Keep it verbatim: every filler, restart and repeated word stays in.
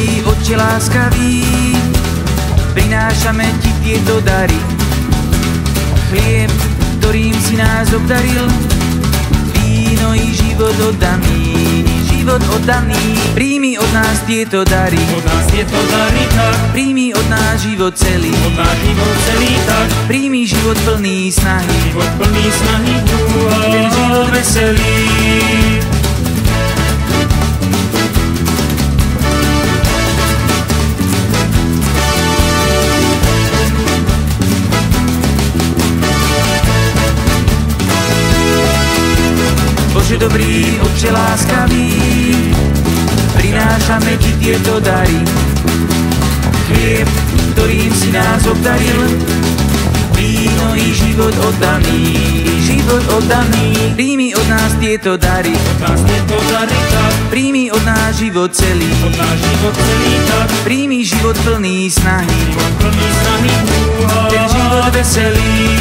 dobrý, Otče láskavý, prinášame ti tieto dary. Chlieb, ktorým si nás obdaril, víno i život oddaný, život oddaný. Príjmi od nás tieto dary, od nás tieto dary tak. Príjmi od nás život celý, od nás život celý tak. Príjmi život plný snahy, život plný snahy, ten život veselý. Bože dobrý, Otče láskavý, prinášame ti tieto dary. Chlieb, ktorým si nás obdaril, víno i život oddaný, život oddaný. Príjmi od nás tieto dary, od nás tieto dary tak. Príjmi od nás život celý, od nás život celý tak. Príjmi život plný snahy, život plný snahy, ten život veselý.